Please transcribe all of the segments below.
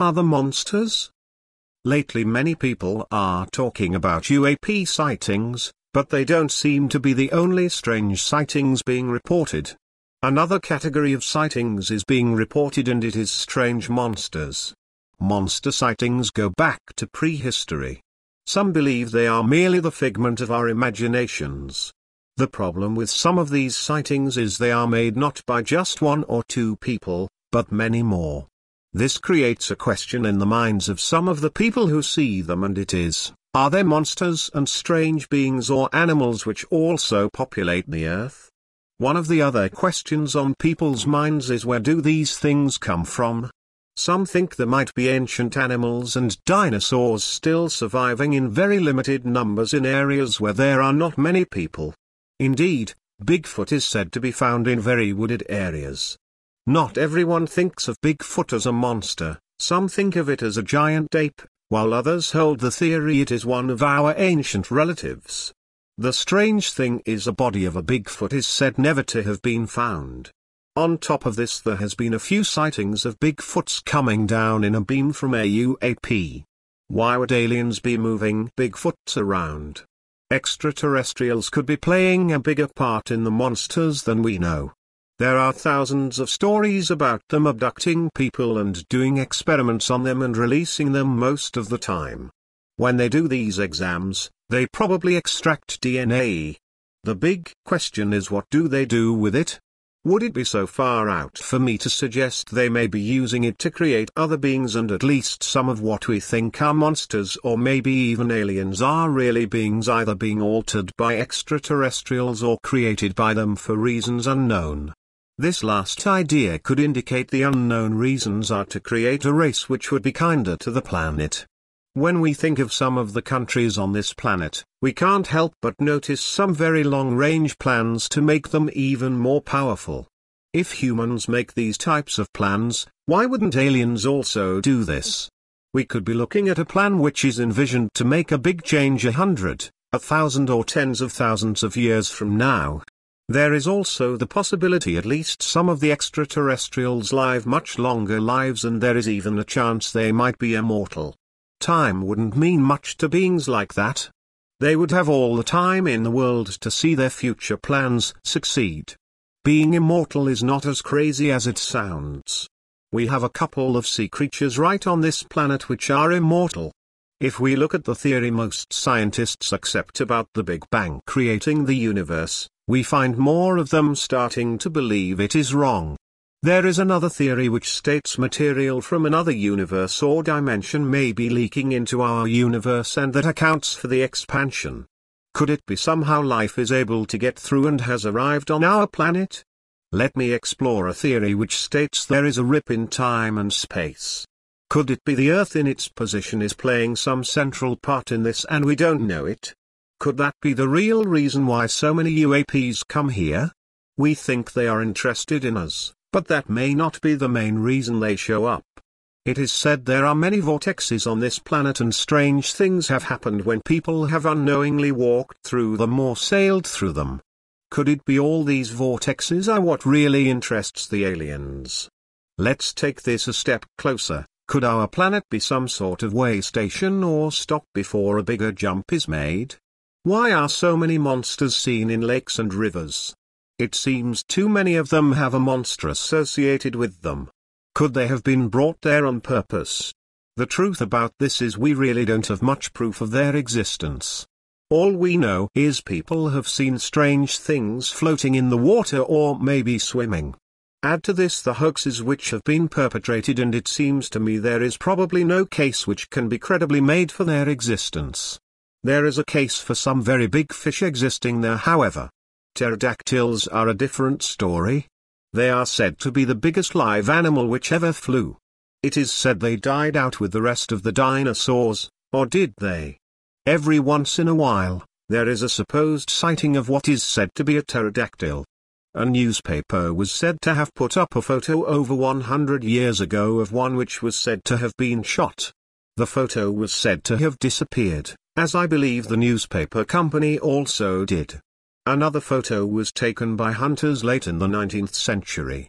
Other monsters? Lately many people are talking about UAP sightings, but they don't seem to be the only strange sightings being reported. Another category of sightings is being reported, and it is strange monsters. Monster sightings go back to prehistory. Some believe they are merely the figment of our imaginations. The problem with some of these sightings is they are made not by just one or two people, but many more. This creates a question in the minds of some of the people who see them, and it is, are there monsters and strange beings or animals which also populate the earth? One of the other questions on people's minds is, where do these things come from? Some think there might be ancient animals and dinosaurs still surviving in very limited numbers in areas where there are not many people. Indeed, Bigfoot is said to be found in very wooded areas. Not everyone thinks of Bigfoot as a monster. Some think of it as a giant ape, while others hold the theory it is one of our ancient relatives. The strange thing is, a body of a Bigfoot is said never to have been found. On top of this, there has been a few sightings of Bigfoots coming down in a beam from a UAP. Why would aliens be moving Bigfoots around? Extraterrestrials could be playing a bigger part in the monsters than we know. There are thousands of stories about them abducting people and doing experiments on them and releasing them most of the time. When they do these exams, they probably extract DNA. The big question is, what do they do with it? Would it be so far out for me to suggest they may be using it to create other beings, and at least some of what we think are monsters or maybe even aliens are really beings either being altered by extraterrestrials or created by them for reasons unknown? This last idea could indicate the unknown reasons are to create a race which would be kinder to the planet. When we think of some of the countries on this planet, we can't help but notice some very long-range plans to make them even more powerful. If humans make these types of plans, why wouldn't aliens also do this? We could be looking at a plan which is envisioned to make a big change 100, 1,000 or tens of thousands of years from now. There is also the possibility at least some of the extraterrestrials live much longer lives, and there is even a chance they might be immortal. Time wouldn't mean much to beings like that. They would have all the time in the world to see their future plans succeed. Being immortal is not as crazy as it sounds. We have a couple of sea creatures right on this planet which are immortal. If we look at the theory most scientists accept about the Big Bang creating the universe, we find more of them starting to believe it is wrong. There is another theory which states material from another universe or dimension may be leaking into our universe, and that accounts for the expansion. Could it be somehow life is able to get through and has arrived on our planet? Let me explore a theory which states there is a rip in time and space. Could it be the Earth in its position is playing some central part in this and we don't know it? Could that be the real reason why so many UAPs come here? We think they are interested in us, but that may not be the main reason they show up. It is said there are many vortexes on this planet, and strange things have happened when people have unknowingly walked through them or sailed through them. Could it be all these vortexes are what really interests the aliens? Let's take this a step closer. Could our planet be some sort of way station or stop before a bigger jump is made? Why are so many monsters seen in lakes and rivers? It seems too many of them have a monster associated with them. Could they have been brought there on purpose? The truth about this is we really don't have much proof of their existence. All we know is people have seen strange things floating in the water or maybe swimming. Add to this the hoaxes which have been perpetrated, and it seems to me there is probably no case which can be credibly made for their existence. There is a case for some very big fish existing there, however. Pterodactyls are a different story. They are said to be the biggest live animal which ever flew. It is said they died out with the rest of the dinosaurs, or did they? Every once in a while, there is a supposed sighting of what is said to be a pterodactyl. A newspaper was said to have put up a photo over 100 years ago of one which was said to have been shot. The photo was said to have disappeared, as I believe the newspaper company also did. Another photo was taken by hunters late in the 19th century.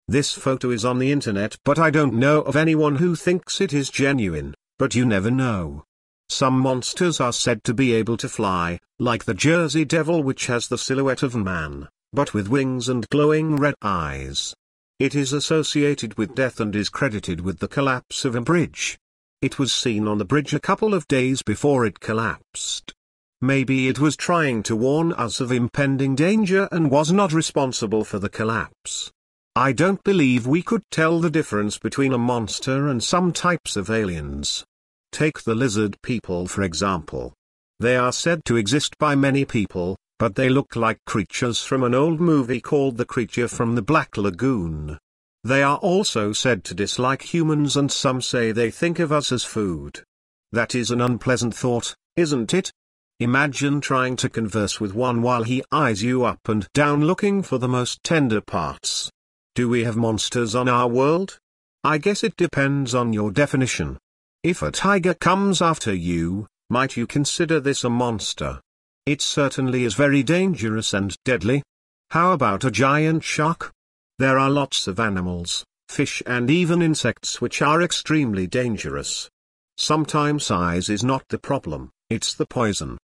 This photo is on the internet, but I don't know of anyone who thinks it is genuine, but you never know. Some monsters are said to be able to fly, like the Jersey Devil, which has the silhouette of a man, but with wings and glowing red eyes. It is associated with death and is credited with the collapse of a bridge. It was seen on the bridge a couple of days before it collapsed. Maybe it was trying to warn us of impending danger and was not responsible for the collapse. I don't believe we could tell the difference between a monster and some types of aliens. Take the lizard people for example. They are said to exist by many people, but they look like creatures from an old movie called The Creature from the Black Lagoon. They are also said to dislike humans, and some say they think of us as food. That is an unpleasant thought, isn't it? Imagine trying to converse with one while he eyes you up and down looking for the most tender parts. Do we have monsters on our world? I guess it depends on your definition. If a tiger comes after you, might you consider this a monster? It certainly is very dangerous and deadly. How about a giant shark? There are lots of animals, fish and even insects which are extremely dangerous. Sometimes size is not the problem, it's the poison.